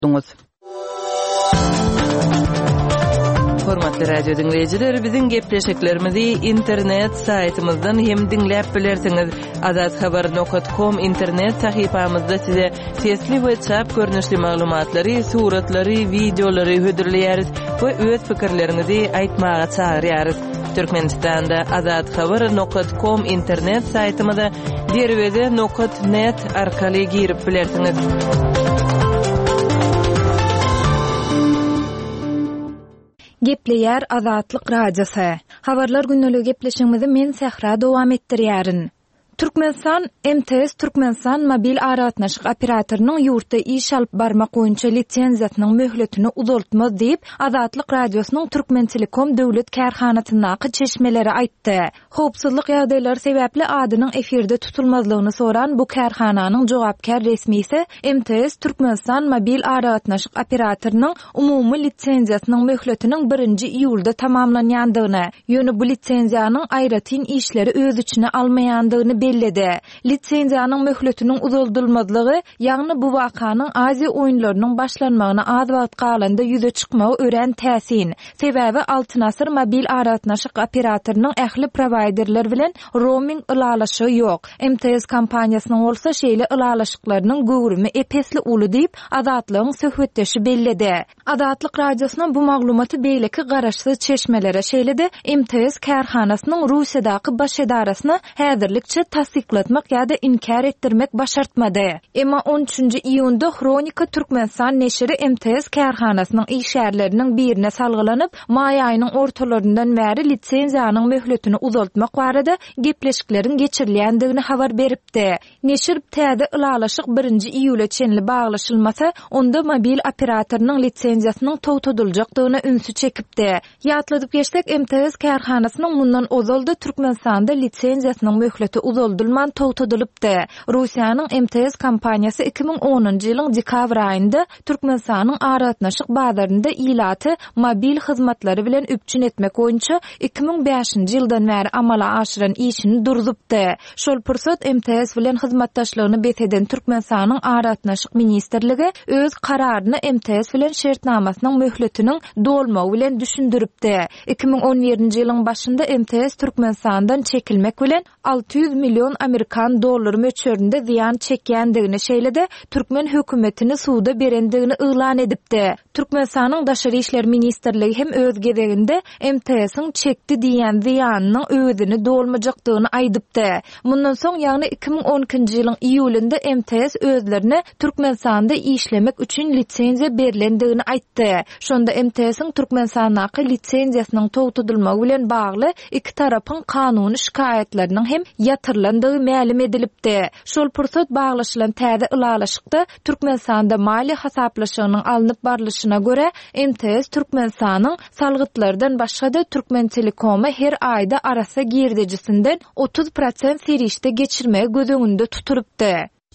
Hormatly radio dinleyijiler, bizin gepleşiklerimizi internet saytymyzdan hem dinläp bilersiňiz. azathabar.com internet sahypamyzda size sesli we çap görnüşli maglumatlary, suratlary, videolary hödürleýäris we öz pikirlerinizi aýtmaga çagyrýarys. Türkmenistanda azathabar.com internet saytymyza derwede.net arkaly girip bilersiňiz. Gepleýär Azatlyk Radiosu. Habarlar günnälik gepleşigimizi men Sehra dowam etdirýärin. Türkmenistan MTS Türkmenistan mobil aratnaşyk operatorynyň ýurtda iş alyp barmak boýunça lisenziýasynyň möhletini uzaltmaz diýip Azatlyk Radiosynyň Türkmentelekom döwlet kärhanatynyň çeşmeleri aýtdy. Howpsuzlyk ýagdaýlary sebäpli adynyň efirde tutulmazlygyny soran bu kärhananyň jogapkär resmisi MTS Türkmenistan mobil aratnaşyk operatorynyň umumy lisenziýasynyň möhletiniň 1-nji iýulda tamamlanýandygyny, ýöne bu lisenziýanyň aýratyn işleri öz içine almaýandygyny belledi. Lisenziýanyň möhletiniň uzuldylmazlygy, ýagny bu wakanyň Aziýa oýunlarynyň başlanmagyna az wagt galanda ýüze çykmagy ören täsin. Sebäbi altyn asyr mobil aratnaşyk operatorynyň ähli providerler bilen roaming ılalaşy ýok. MTS kompaniýasynyň bolsa şeýle ılalaşyklarynyň göwrümi epesli uly diýip Azatlygyň söhbetdeşi belledi. Azatlyk Radiosynyň bu maglumaty beýleki garaşsyz çeşmelere şeýledi. MTS kärhanasynyň Russiýadaky baş edarasyna häzirlikçe tasdiklatmak ýa-da inkar etdirmek başartmady. Emma 13-nji iýunda Kronika Türkmenistan neşri MTS kärhanasynyň işgärleriniň birine salgylanyp, may aýynyň ortalaryndan bäri lisenziýanyň möhletini uzaltmak barada gepleşikleriň geçirilýändigini habar beripdi. Neşir täze ılalaşyk 1-nji iýule çenli baglaşylmasa, onda mobil operatorynyň lisenziýasynyň towtadyljakdygyna ünsü çekipdi. Ýatladyp geçsek, MTS kärhanasynyň mundan ozaldy Türkmenistanda lisenziýasynyň möhleti uzuldylman towtadylypdy. Russiýanyň MTS kompaniýasy 2010-njy ýylyň dekabr aýynda Türkmenistanyň aratnaşyk bazarynda ilaty mobil hyzmatlary bilen üpçün etmek boýunça 2005-nji ýyldan bäri amala aşyran işini durdupdy. Şol pursat MTS bilen hyzmatdaşlygyny beteden Türkmenistanyň aratnaşyk ministrligi öz kararyny MTS bilen şertnamasynyň möhletiniň dolmagy bilen düşündiripdi. 2017-nji ýylyň başynda MTS Türkmenistandan çekilmek bilen 600 milyon Amerikan dollary möçöründe ziyan çekýändigini şeýlede Türkmen hökümetini suwda berendigini ýylan edipdi. Türkmenistanyň Daşary işler ministrligi hem öz gezeginde MTS-iň çekdi diýen ziyanynyň özüni dolmajakdygyny aýdypdy. Mundan soň ýagny 2012-nji ýylyň iýulynda MTS özlerini Türkmenistanda işlemek üçin lisenziýa berilendigini aýtdy. Şonda MTS-iň Türkmenistanaky lisenziýasynyň towtadylmagy bilen bagly iki tarapyň kanuny şikaýetleriniň hem yatırlandygy ma'lum edilipdi. Şol pursat baglaşylan täze ılalaşykda Türkmenistanda mali hasaplaşygynyň alınıp barlyşyna göre MTS Türkmenistanyň salgytlardan başga-da Türkmentelekomy her aýda arasa girdejisinden 30% serişde geçirmegi gözüňünde tuturypdy.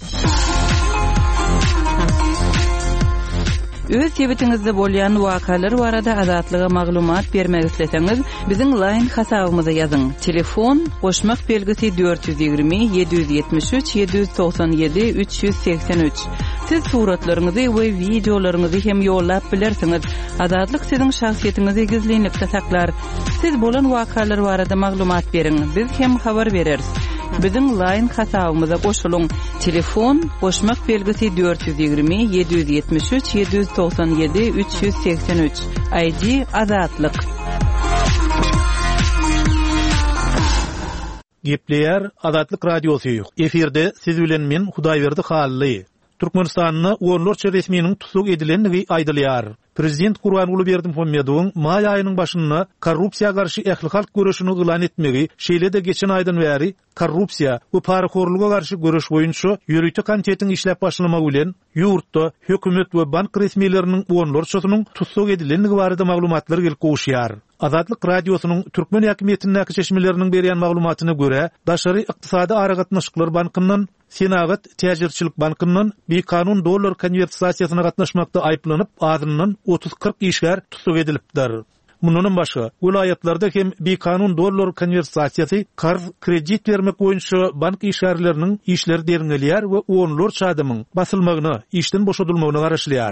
Öz sebetinizde bolýan wakalar barada azatlyga maglumat bermek isleseňiz, biziň line hasabymyza ýazyň. Telefon goşmak belgisi 420 773 797 383. Siz suratlaryňyzy we videolaryňyzy hem ýollap bilersiňiz. Azatlyk siziň şahsiýetiniňizi gizlenipde saklar. Siz bolan wakalar barada maglumat beriň, biz hem habar bereriz. Biziň line hasabymyza goşulyň. Telefon goşmak belgisi 420 773 797 383. ID Azatlyk. Gepleýär Azatlyk Radiosu. Eferde siz bilen men Hudaýberdi Hally. Türkmenistanyň Orlorça resminiň tutuk edilenligi aýdylýar. Prezident Gurbanuly Berdimuhammedowyň may aýynyň başynda korrupsiýa garşy ähli halk göreşini ýylan etmegi, şeýle-de geçen aýdan bäri korrupsiýa we paraxorluga garşy göreş boýunça ýürüýte komitetiň işläp başlamagy bilen ýurtda hökümet we bank resmiýetleriniň Orlorçasynyň tutuk edilenligi barada maglumatlar gelip goşýar. Azatlyk Radiosynyň Türkmen häkimetiniň çeşmeleriniň berýän maglumatyna görä, Daşary ykdysady aragatnaşyklar bankyndan Senagat Täjirçilik bankyndan bir kanun dollar konversiýasyna gatnaşmakda aýplanyp, adyndan 30-40 işgär tutuk edilipdir. Mundan başga, vilayatlarda hem bir kanun dollar konversiýasy, karz kredit vermek boýunça bank işgärleriniň işleri deriňelýär we onlor çadymyň basylmagyna, işden boşadylmagyna garaşlýar.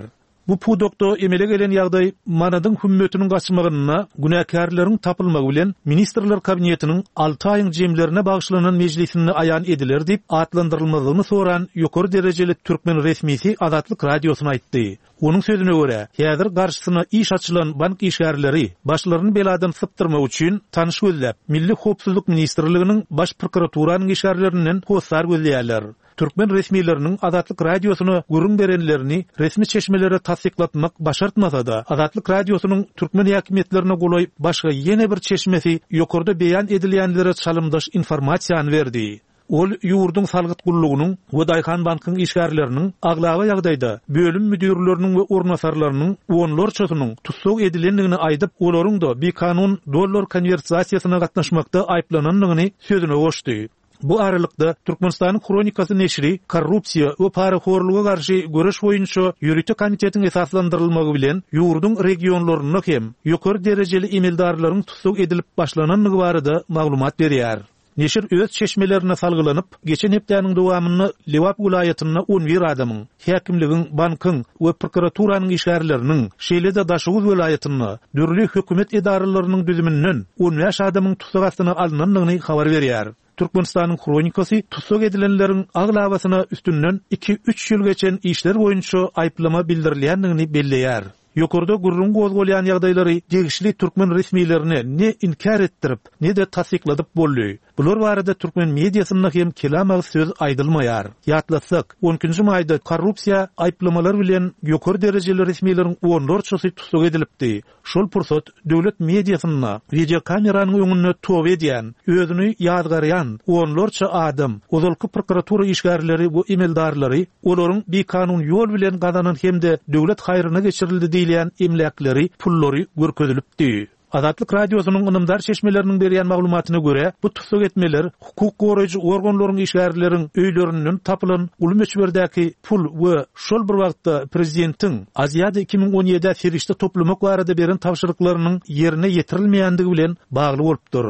Bu pudokto emele gelen ýagdaý manadyň hümmetiniň gaçmagyna, günäkärleriň tapylmagy bilen ministrler kabinetiniň 6 aýyň jemlerine bagşlanan mejlisinde aýan ediler diýip atlandyrylmagyny soran ýokary derejeli türkmen resmisi Azatlyk radiosyna aýtdy. Onun sözüne göre, häzir garşysyna iş açylan bank işgärleri başlaryny beladan syptyrmak üçin tanyş gözläp, Milli Howpsuzlyk Ministrliginiň baş prokuraturynyň işgärlerinden hossar gözleýärler. Türkmen resmilerinin Azatlyk radiosyny gurrun berenlerini resmi çeşmelere tasdiklatmak başartmasa da Azatlyk radiosynyň Türkmen häkimetlerine golaý başga ýene bir çeşmesi ýokarda beýan edilýänlere çalymdaş informasiýany berdi. Ol ýurduň salgyt gullugynyň we Daýhan bankyň işgärleriniň aglagy ýagdaýda bölüm müdürleriniň we ornasarlarynyň onlarçasynyň tutsak edilendigini aýdyp, olaryň da bir kanun dollar konversiýasiýasyna gatnaşmakda aýplanandygyny sözüne goşdy. Bu aralykda Türkmenistanyň Kronikasy neşri korrupsiýa we paraxorluga garşy göreş boýunça ýürütme komitetiň esaslandyrylmagy bilen ýurduň regionlaryna hem ýokary derejeli emeldarlaryň tutsak edilip başlananlygy barada maglumat berýär. Neşir öz çeşmelerine salgylanyp, geçen hepdäniň dowamyny Lewap vilayatyna 11 adamyň, häkimligiň, bankyň we prokuraturanyň işgärleriniň, Şeýlede Daşuguz vilayatyna, dürli hökümet edaralarynyň düzümünden 15 adamyň tutsak astyna alynanlygyny habar berýär. Türkmenistanyň Kronikasy tutsak edilenleriň aglawasyna üstünden 2-3 ýyl geçen işler boýunça aýplama bildirilýändigini belleýär. Ýokarda gurrun gozgolýan ýagdaýlary degişli türkmen resmilerini ne inkar etdirip, ne de tasdikladyp boldy. Bular barada türkmen mediasyna hem kelamagy söz aýdylmaýar. Ýatlasak, 12-nji maýda korrupsiýa aýplamalar bilen ýokary derejeli resmileriň onlarçasy tutsak edilipdi. Şol pursat döwlet mediasyna, video kameranyň öňünde tow edýän, özüni ýazgaryan onlarça adam, ozalky prokuratura işgärleri bu emeldarlary, olaryň bir kanun ýol bilen gazanan hemde döwlet haýryna geçirildi diýilýän emlakleri, pullary görkezilipdi. Azatlyk radiosynyň ynymdar çeşmeleriniň berýän maglumatyna görä, bu tutsak etmeler hukuk goraýjy organlaryň işgärleriň öýlerinden tapylan ulumçberdäki pul we şol bir wagtda prezidentiň Aziýada 2017-de Ferişte toplamak barada beren tapşyryklarynyň ýerine ýetirilmeýändigi bilen bagly bolupdyr.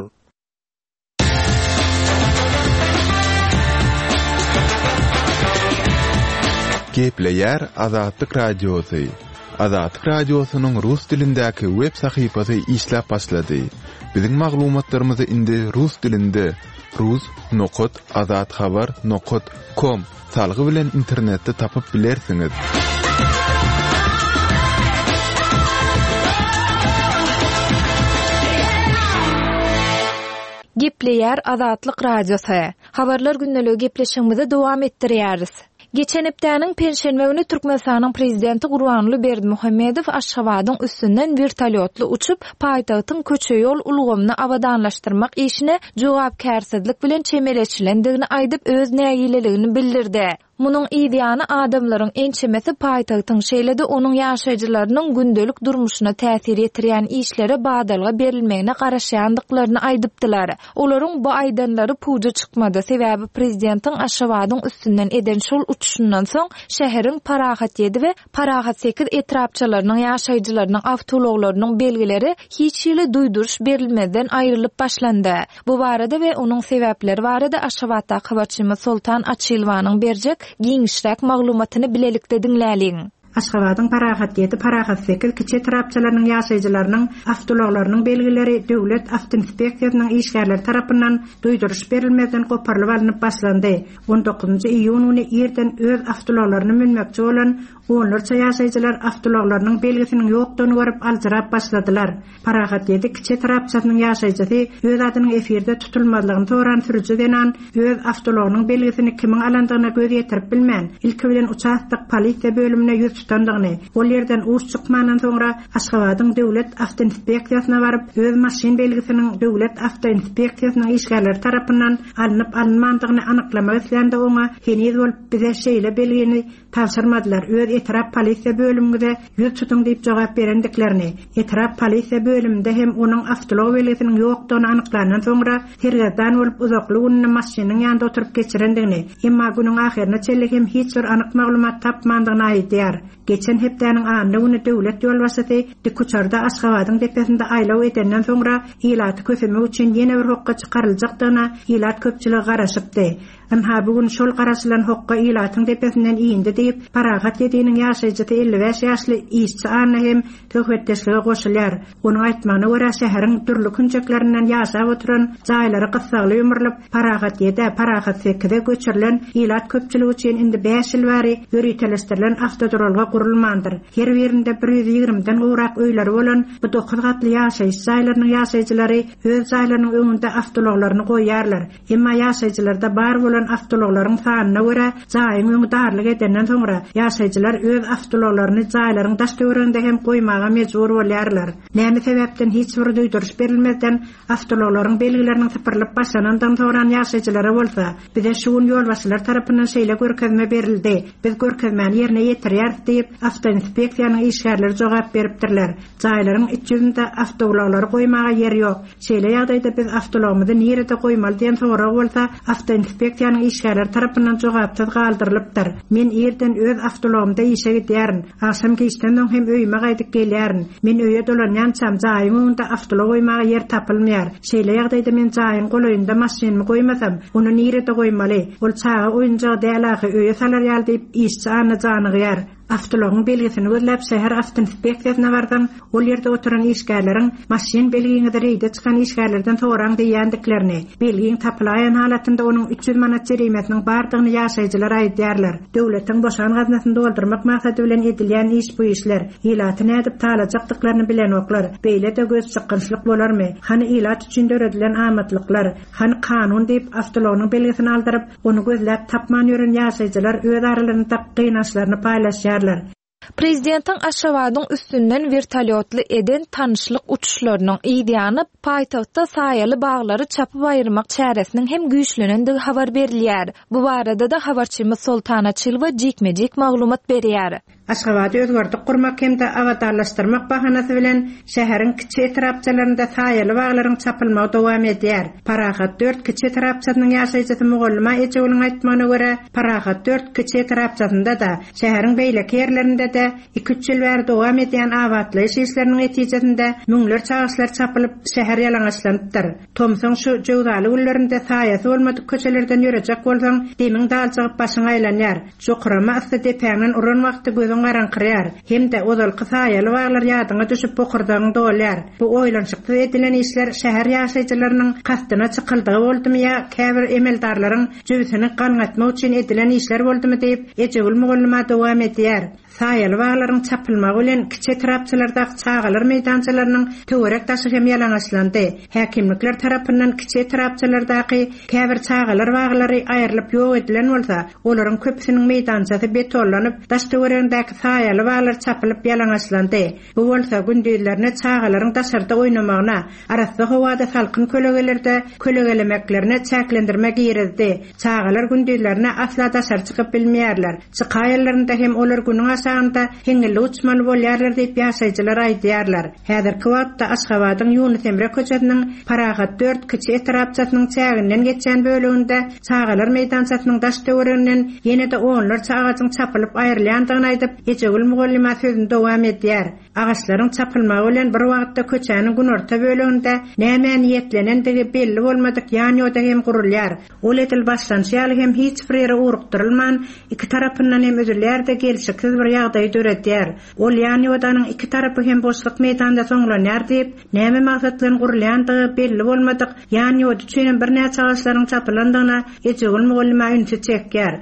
Gepleýär Azatlyk radiosy. Azatlyk radiosynyň rus dilindäki web sahypasy işläp başlady. Biziň maglumatlarymyzy indi rus dilinde rus.azatxabar.com salgy bilen internetde tapyp bilersiňiz. Gepleýär Azatlyk radiosy. Habarlar günneligi gepleşigimizi dowam etdirýäris. Geçen hepdäniň perşembe güni Türkmenistanyň prezidenti Gurbanuly Berdimuhammedow Aşgabatyň üstünden vertolyotly uçup paýtagtyň köçe ýol ulgamyny awadanlaşdyrmak işine jogapkärsizlik bilen çemeleçilendigini aýdyp öz näýileligini bildirdi. Munyň ideýany adamlaryň ençemesi paýtagtyň şeýlede onuň ýaşaýjylarynyň gündelik durmuşyna täsir etdirýän işlere badalga berilmegine garaşýandyklaryny aýdypdylar. Olaryň bu aýdanlary puja çykmady, sebäbi prezidentiň Aşgabatyň üstünden eden şol uçuşundan soň şäheriň Parahat 7 we Parahat 8 etrapçylarynyň ýaşaýjylarynyň awtologlarynyň belgileri hiç ýyly duýduruş berilmeden aýrylyp başlandy. Bu barada we onuň sebäpleri barada Aşgabatda habarçymyz Sultan Açylwanyň berjek giňişräk maglumatyny bilelikde dinläliň. Aşgabatyň Parahat 7, Parahat 8 kiçi tarapçylarynyň ýaşaýjylarynyň awtologlarynyň belgileri döwlet awtoinspeksiýasynyň işgärleri tarapyndan duýduruş berilmeden goparlyp alınıp başlandy. 19-njy iýun güni erden öz awtologlaryny minmekçi bolan onlarça ýaşaýjylar awtologlarynyň belgisiniň ýokdugyny görüp aljyrap başladylar. Parahat 7 kiçi tarapçylarynyň ýaşaýjysy öz adynyň efirde tutulmadygyny soran sürücüden öz awtologynyň belgisini kimiň alandygyna göz ýetirip bilmän. Ilki bilen uçakdyk polisiýa bölümine ýüz tutandygyny, ol ýerden uç çykmandan soňra Aşgabatyň döwlet awtoinspeksiýasyna baryp öz maşyn belgisiniň döwlet awtoinspeksiýasynyň işgärleri tarapyndan alınıp alınmandygyny anyklamak islendi. Oňa heniz bolup bize şeýle belgini tapşyrmadylar. Öz etrap polisiýa bölüminde ýüz tutun diýip jogap berendiklerini, etrap polisiýa bölüminde hem onuň awtolog belgisiniň ýokdugyny anyklandan soňra tergazdan bolup uzakly ununy maşynyň ýanynda oturup geçirendigini, emma günüň ahirine çellik hem hiç bir anyk maglumat tapmandygyny aýdýar. Geçen hepdäniň andy güni döwlet ýol başlasy Dikuçarda Aşgabatyň depesinde aýlaw edenden soňra ilaty kösemek üçin ýene bir hokka çykaryljakdygyna ilat köpçüligi garaşypdy. Anha bugün şol garasylan hokka ilatyň tepesinden iýindi diýip paragat ýediňiň ýaşaýjy 55 ýaşly işçi anna hem töhwetdeşlige goşulýar. Onuň aýtmagyna görä şäheriň türlü künçeklerinden ýaşap oturan jaýlary gysgaly ömürlüp paragat ýede, paragat sekide göçürilen ilat köpçüligi üçin indi 5 ýyl bäri ýöritelestirilen awtodrolga gurulmandyr. Her birinde 120den gowrak öýleri bolan bu 9 gatly ýaşaýyş jaýlarynyň ýaşaýjylary öz jaýlarynyň öňünde awtologlaryny goýýarlar. Emma ýaşaýjylarda bar bolan awtologlaryň sanyna görä jaýyň öňü darlyk edenden soňra ýaşaýjylar öz awtologlaryny jaýlaryň daşdöwründe hem goýmaga mejbur bolýarlar. Näme sebäpden hiç bir duýduruş berilmeden awtologlaryň belgileriniň sypyrlyp başlanandan soňra ýaşaýjylara bolsa, bize şuun ýolbaşçylar tarapyndan şeýle görkezme berildi. Biz görkezmäni ýerine ýetirýär diýip awtoinspeksiýanyň işgärleri jogap beripdirler. Jaýlaryň içinde awtologlar goýmaga ýer ýok. Şeýle ýagdaýda biz awtologumyzy nerede goýmaly diýen soňra bolsa, awtoinspeksiýanyň işgärleri tarapyndan jogapsız galdyrylypdyr. Men erden öz awtologumda işe gidýärin. Aşam geçden hem öýüme gaýdyp gelýärin. Men öýe dolanýan çamjaýymda awtolog goýmaga ýer tapylmaýar. Şeýle ýagdaýda men jaýyň goloýunda maşynymy goýmasam, onu nerede goýmaly? Ol çağa oýunjagy däläge öýe salar ýaly diýip işçi any janygyýar. Awtologyň belgisini gözläp şäher awtoinspeksiýasyna bardan, ol ýerde oturan işgärleriň maşyn belgiňi derejde çykan işgärlerden soraň diýendiklerini, belgiň tapylaýan halatynda onuň 300 manat jerimetiniň bardygyny ýaşaýjylar aýdýarlar. Döwletiň boşan gaznasyny doldurmak maksady bilen edilýän iş bu işler ilaty nädip talajakdyklaryny bilen oklar. Beýle de göz çykynçylyk bolarmy? Hany ilat üçin döredilen amatlyklar, hany kanun diýip awtologyň belgisini aldyryp, onu gözläp tapman ýören ýaşaýjylar öz aralaryny gynançlaryny paýlaşýar. Prezidentiň Aşgabatyň üstünden vertolyotly eden tanışlyk uçuşlarynyň ideýany paýtagtda saýaly baglary çapyp aýyrmak çäresiniň hem güýçlenendigi habar berilýär. Bu barada da habarçymyz Soltana Çylwa jekmejek maglumat berýär. Aşgabaty özgörtük gurmak hem de avatarlaşdyrmak bahanasy bilen şäheriň kiçi etrapçalarynda saýaly baglaryň çapylmagy dowam edýär. Paragat 4 kiçi etrapçasynyň ýaşaýjy Mogolluma Ejewliň aýtmagyna görä, Paragat 4 kiçi etrapçasynda da şäheriň beýleki ýerlerinde de 2-3 ýyl bäri dowam edýän awatlyş işleriniň netijesinde müňler çağışlar çapylyp şäher ýalaňaçlanypdyr. Tomsoň şu jowdaly günlerinde saýasy bolmadyk köçelerden ýörejek bolsaň, demiň daljagyp başyň aýlanýar. Şokurama asty depäňden uran wagty garaňkyrýar. Hem de odalky saýaly baglar ýadyňa düşüp bokurdagyň dolýar. Bu oýlanşykly edilen işler şäher ýaşaýjylarynyň kastyna çykyldygy boldymy ýa käbir emeldarlaryň jübüsini gaňatmak üçin edilen işler boldymy diýip Ejewil Mogolluma dowam edýär. Saýaly baglaryň çapylmagy bilen kiçi etrapçylardaky çağalar meýdançalarynyň töwerek taşy hem ýalaňaçlandy. Häkimlikler tarapyndan kiçi etrapçylardaky käbir çağalar baglary aýrylyp ýok edilen bolsa, olaryň köpüsiniň meýdançasy betonlanyp, daş töweregindäki saýaly baglar çapylyp ýalaňaçlandy. Bu bolsa gündüzlerine çağalaryň daşarda oýnamagyna, arasda howada salkyn kölegelerde kölegelemeklerine çäklendirmek ýeredi. Çağalar gündüzlerine asla daşar çykyp bilmeýärler. Çykaýarlarynda hem olar günüň aşagynda heňilli uçmaly bolýarlar diýip ýaşaýjylar aýdýarlar. Häzirki wagtda Aşgabatyň Ýunus Emre köçesiniň Paragat 4 kiçi etrapçasynyň çäginden geçen böleginde çağalar meýdançasynyň daş töwereginden ýene de onlarça agaçyň çapylyp aýrylýandygyny aýdyp Ejewil Mogolluma sözüni dowam edýär. Agaçlaryň çapylmagy bilen bir wagtda köçäniň günorta böleginde näme niýetlenendigi belli bolmadyk ýany-ýoda hem gurulýar. Ol etil başlanýaly hem hiç bir ýere urukdyrylman, iki tarapyndan hem özürler de gelişiksiz bir ýagdaý döredýär. Ol ýany-ýodanyň iki tarapy hem boşluk meýdanda soňlanýar diýip, näme maksatlaryň gurulýandygy belli bolmadyk ýany-ýoda üçin bir näçe agaçlaryň çapylandygyna Ejewil Mogolluma ünsi çekýär.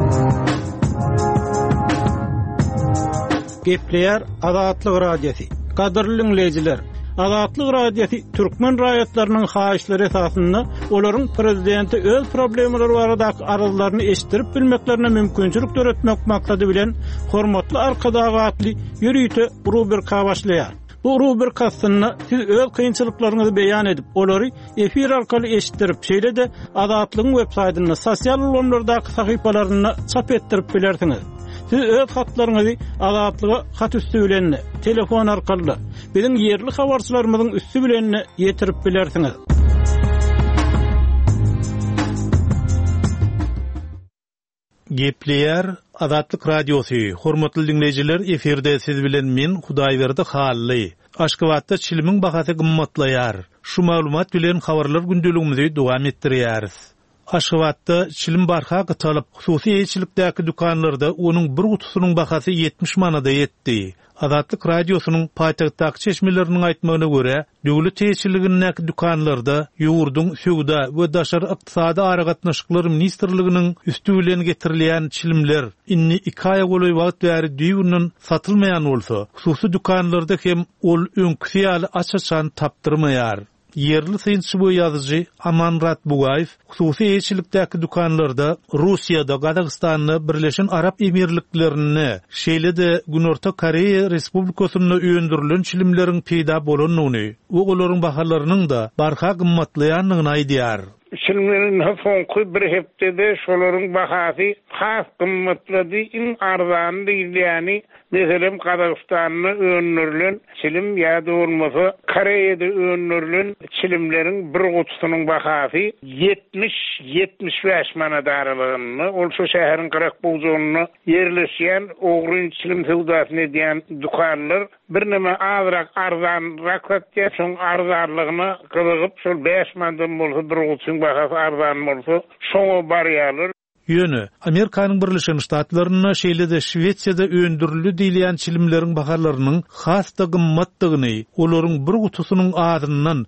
Gepleýär Azatlyk radiosi. Gadyrly dinleýijiler, Azatlyk radiosi türkmen raýatlarynyň haýyşlary esasynda olaryň prezidenti öz problemleri baradaky arazylaryny eşdirip bilmeklerine mümkinçilik töretmek maksady bilen hormatly arkadagatly ýürüýte rubrika başlaýar. Bu rubrikasyny siz öz kynçylyklaryňyzy beýan edip, olary efir arkaly eşitdirip, şeýle de Azatlygyň web saýtyna, sosial ulanlardaky sahypalaryna çap etdirip bilersiňiz. Siz öz hatlaryňyzy Azatlyga hat üstü bilen telefon arkaly biziň ýerli habarçylarymyzyň üstü bilen ýetirip bilersiňiz. Gepleýär Azatlyk radiosi. Hormatly dinleýijiler, eferde siz bilen men Hudaýberdi Hally. Aşgabatda çilimiň bahasy gymmatlaýar. Şu maglumat bilen habarlar gündeligimizi dowam etdirýäris. Aşgabatda çilim barha gytalyp, hususy eýçilikdäki dukanlarda onuň bir gutusynyň bahasy 70 manada ýetdi. Azatlyk radiosynyň paýtagtdaky çeşmeleriniň aýtmagyna görä, döwlet teýçiligindäki dukanlarda ýurduň Söwda we daşary ykdysady aragatnaşyklar ministrliginiň üstülen getirilýän çilimler inni 2 aýa goly wagt bäri düýünden satylmaýan bolsa, hususy dukanlarda hem ol öňkü ýaly açaçan tapdyrmaýar. Yerli synçy bu ýazyjy Amanrat Bugaýew hususy eýçilikdäki dukanlarda Russiýada, Gazagystanda, Birleşen Arap Emirliklerini, şeýle-de Günorta Koreýa Respublikasyna öýündirilen çilimleriň peýda bolanyny we olaryň bahalarynyň da barha gymmatlaýanlygyny aýdýar. Çilimlerin soňky bir hepdede şolaryň bahasy has gymmatlady, iň arzany diýilýäni, meselem Gazagystanyň öňürilen çilim ýa-da bolmasa Koreýada öňürilen çilimleriň bir gutusynyň bahasy 70-75 manat aralygyny, ol şu şäheriň Qırak bowzagyna ýerleşýän Ogryň çilim sewdasyny diýen dukanlar bir näme azrak arzanrak satýar, şoň arzanlygyna gyzygyp şol 5 manatdan bolsa bir gutusynyň bahasy arzan bolsa şoňa barýarlar. Ýöne, Amerikanyň Birleşen Ştatlaryna şeýle-de Şwetsiýada öňdürilýän diýilýän çilimleriň bahalarynyň hasda gymmatdygyny, olaryň bir gutusynyň adyndan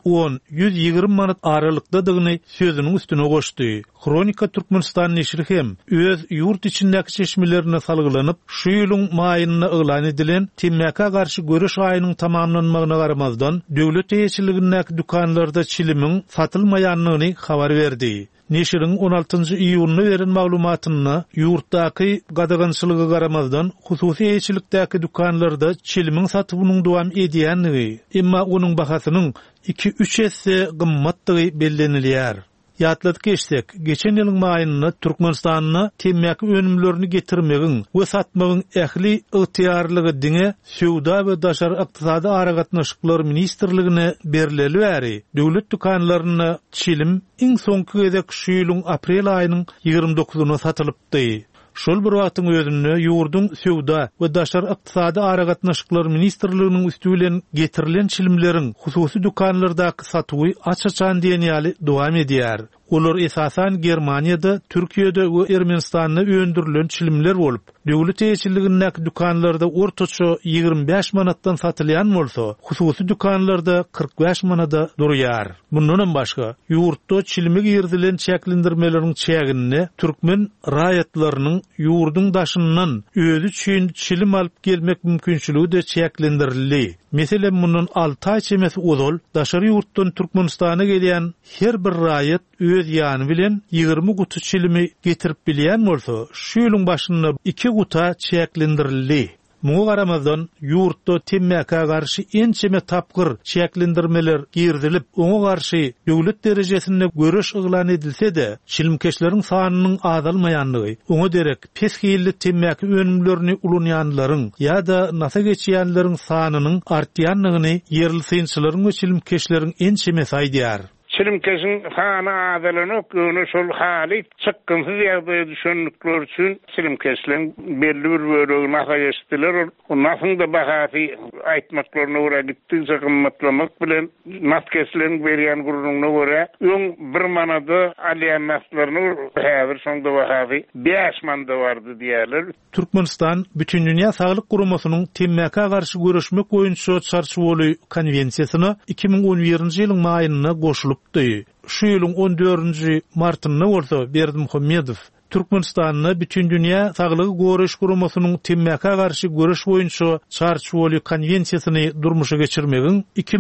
110-120 manat aralykdadygyny sözüniň üstüne goşdy. Kronika Türkmenistan neşri hem öz ýurt içindäki çeşmelerine salgylanyp, şu ýylyň maýynyna yglan edilen temmäke garşy göreş aýynyň tamamlanmagyna garamazdan döwlet eýçiligindäki dukanlarda çilimiň satylmaýanlygyny habar berdi. Neşiriň 16-njy iýulyna beren maglumatyna ýurtdaky gadagançylyga garamazdan hususy eýçilikdäki dukanlarda çilimiň satybynyň dowam edýänligi, emma onuň bahasynyň 2-3 esse gymmatdygy bellenilýär. Ýatladyk geçsek, geçen ýylyň maýynyna Türkmenistanyna temmäki önümlerini getirmegiň we satmagyň ähli ygtyýarlygy diňe Söwda we daşary ykdysady aragatnaşyklar ministrligine berileli bäri döwlet dukanlaryna çilim iň soňky gezek şu ýylyň aprel aýynyň 29-na satylypdy. Şol bir wagtyň özünde ýurdun Söwda we daşary ykdysady aragatnaşyklar ministrliginiň üstülen getirilen çilimleriň hususy dukanlardaky satywy açaçan diýen ýaly dowam edýär. Olar esasan Germaniýada, Türkiýede we Ermenistanda öňdirilen çilimler bolup, döwlet eýçiligindäki dukanlarda ortaça 25 manatdan satylýan bolsa, hususy dukanlarda 45 manada durýar. Bundan başga, ýurtda çilime girdilen çäklendirmeleriň çägini türkmen raýatlarynyň ýurdun daşyndan özü üçin çilim alyp gelmek mümkinçiligi de çäklendirildi. Meselem mundan 6 aý çemesi ozal, daşary ýurtdan Türkmenistana gelýän her bir raýat öz ýany bilen 20 gutu çilimi getirip bilýän bolsa, şu ýylyň başynda 2 guta çäklendirildi. Muňa garamazdan ýurtda temmäke garşy ençeme tapgyr çäklendirmeler girdilip, oňa garşy döwlet derejesinde göreş yglan edilse-de, çilimkeşleriň sanynyň azalmaýanlygy, oňa derek pesgilli temmäke önümlerini ulanýanlaryň ýa-da nasa geçýänleriň sanynyň artýanlygyny yerli synçylaryň we çilimkeşleriň ençemesi aýdýar. Çilimkeşin sany azalanyp, ýöne şol haly çykgynsyz ýagdaýa düşenlikler üçin çilimkeşleň belli bir bölegini nasa geçdiler. Onasyň da bahasy aýtmaklaryna görä gitdi, gymmatlamak bilen naskeşleň berýän gurunyna görä öň 1 manada alýan naslaryny häzir şonda bahasy 5 manada bardy diýerler. Türkmenistan bütün dünýä saglyk guramasynyň temmäke garşy görüşmek boýunça çarşuwaly konwensiýasyna 2011-nji ýylyň maýynyna goşulyp şu ýylyň 14-nji martyna bolsa Berdimuhammedow Türkmenistanyna bütün dünýä saglygy görüş guramasynyň temmäke garşy görüş boýunça çarşuwaly konwensiýasyny durmuşa geçirmegiň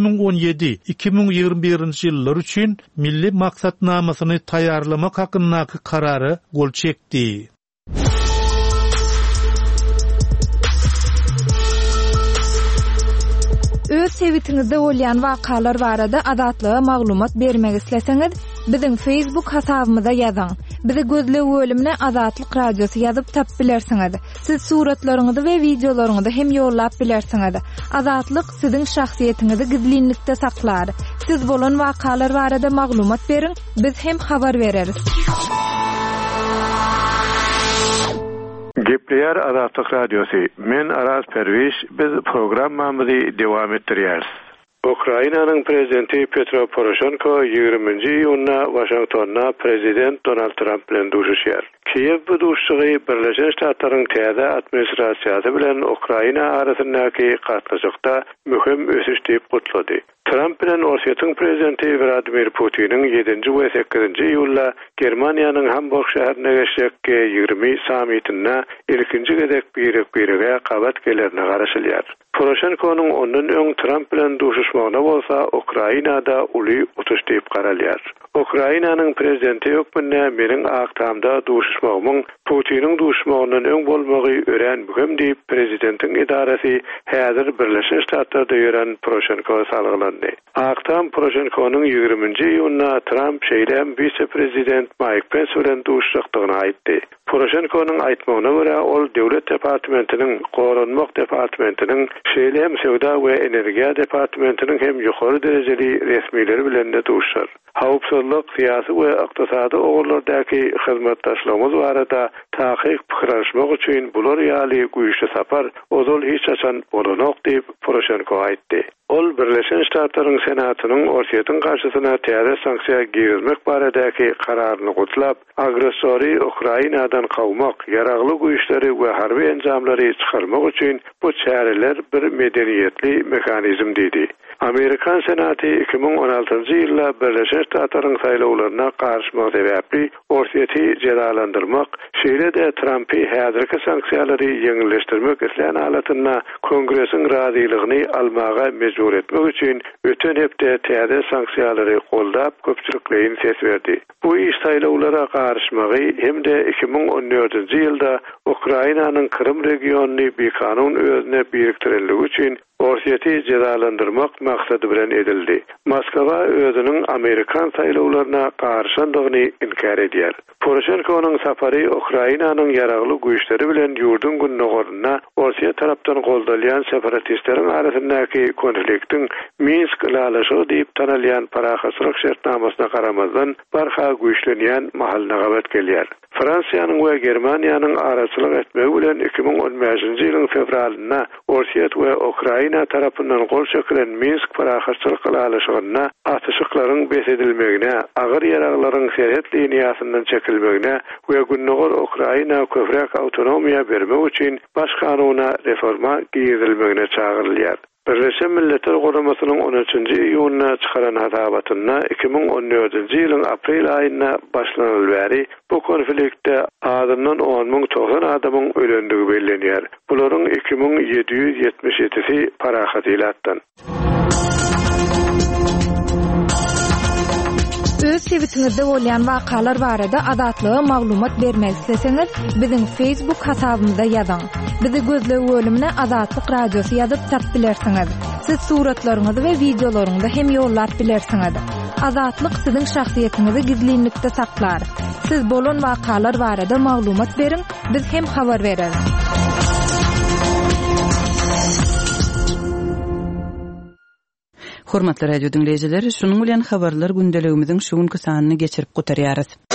2017-2021-nji ýyllar üçin milli maksatnamasyny taýýarlamak hakyndaky karary gol çekdi. Öz sevitiňizde bolýan wakalar barada adatlyga maglumat bermek isleseňiz, biziň Facebook hasabymyza ýazyň. Bizi gözlep bölümine Azatlyk Radiosu ýazyp tap bilersiňiz. Siz suratlaryňyzy we videolaryňyzy hem ýollap bilersiňiz. Azatlyk siziň şahsiýetiniňizi gizlinlikde saklar. Siz bolan wakalar barada maglumat beriň, biz hem habar bereriz. Gepleyer Azatlyk Radiosu. Men Aras Perwiş, biz programmamyzy dowam etdirýäris. Ukrainanyň prezidenti Petro Poroshenko 20-nji ýylyna Washingtonna prezident Donald Trump bilen duşuşýar. Kiyew bu duşuşy Birleşen Ştatlaryň täze administrasiýasy bilen Ukraina arasyndaky gatnaşykda möhüm ösüş diýip gutlady. Trump bilen Russiýanyň prezidenti Vladimir Putiniň 7-nji we 8-nji ýylda Germaniýanyň Hamburg şäherine geçjek G20 sammitine ilkinji gezek birige gabat gelerini garaşylýar. Poroshenkonyň ondan öň Trump bilen duşuşmagyna bolsa Ukrainada uly utuş diýip garalýar. Ukrainanyň prezidenti hökmünde meniň aktamda duşuşmagymyň Putiniň duşuşmagyndan öň bolmagy ören möhüm diýip prezidentiň idaresi häzir Birleşen Ştatlarda ýören Poroshenko salgylany. Aktam Poroshenkonyň 20-nji ýylyna Trump şeýlem vice-prezident Mike Pence bilen duşuşdygyny aýtdy. Poroshenkonyň aýtmagyna görä ol döwlet departamentiniň Gorunmak departamentiniň şeýlem sowda we energiýa departamentiniň hem ýokary derejeli resmileri bilen de duşar. Hawpsuzlyk, syýasy we ykdysady ogurlardaky hyzmatdaşlygymyz barada tahyk pikirleşmek üçin bular ýaly güýçli sapar ozal hiç açan bolanok diýip Poroshenko aýtdy. Ol Birleşen Ştatlaryň Senatynyň Russiýanyň garşysyna täze sanksiýa girizmek baradaky kararyny gutlap, agressory Ukrainadan gawmak, ýaragly güýçleri we harby enjamlary çykarmak üçin bu çäreler bir medeniýetli mekanizm diýdi. Amerikan Senaty 2016-njy ýylda Birleşen Ştatlaryň saýlawlaryna garşymak sebäpli Russiýany cezalandyrmak, şeýle-de Trumpy häzirki sanksiýalary ýeňilleşdirmek isleýän alatyna Kongresiň razylygyny almaga mejbur etmek üçin öten hepde täze sanksiýalary goldap köpçülikleýin ses berdi. Bu iş saýlawlara garşymagy hem-de 2014-nji ýylda Ukrainanyň Krym regionuny bekanun özüne biriktiriligi üçin Russiýany cezalandyrmak maksady bilen edildi. Moskwa özüniň Amerikan saýlawlaryna garşandygyny inkar edýär. Poroshenkonyň sapary Ukrainanyň ýaragly güýçleri bilen ýurdun günnägoruna Russiýa tarapdan goldalýan separatistleriň arasyndaky konfliktiň Minsk ýalaşy diýip tanalýan parahasylyk şertnamasyna garamazdan barha güýçlenýän mahallyna gabat gelýär. Fransiýanyň we Germaniýanyň araçylyk etmegi bilen 2015-nji ýylyň fevralyna Russiýa we Ukraina tarapyndan gol çekilen Minsk parahasylyk ýalaşygyna atyşyklaryň besedilmegine, agyr ýaraglaryň serhet liniýasyndan çekilmegine we günnägor Ukraina köprek autonomiýa bermek üçin baş kanunyna reforma giýirilmegine çagyrylýar. Birleşen Milletler Guramasynyň 13-nji ýylyna çykaran hatabatyna 2014-nji ýylyň aprel aýyna başlanyl bäri bu konfliktde adamdan 10.090 adamyň ölendigi bellenýär. Bularyň 2777-si parahat ýylatdan. Öz sewitingizde bolýan wakalar barada adatlyga maglumat bermek isteseňiz, biziň Facebook hasabymyza ýazyň. Bizi gözlegi bölümine Azatlyk Radiosu ýazyp tap bilersiňiz. Siz suratlaryňyzy we videolaryňyzy hem ýollap bilersiňiz. Azatlyk siziň şahsiýetiniňizi gizlinlikde saklar. Siz bolan wakalar barada maglumat beriň, biz hem habar bereriz. Hormatly radio dinleýijiler, şunuň bilen habarlar gündeligimiziň şu günkü sanyny geçirip gutarýarys.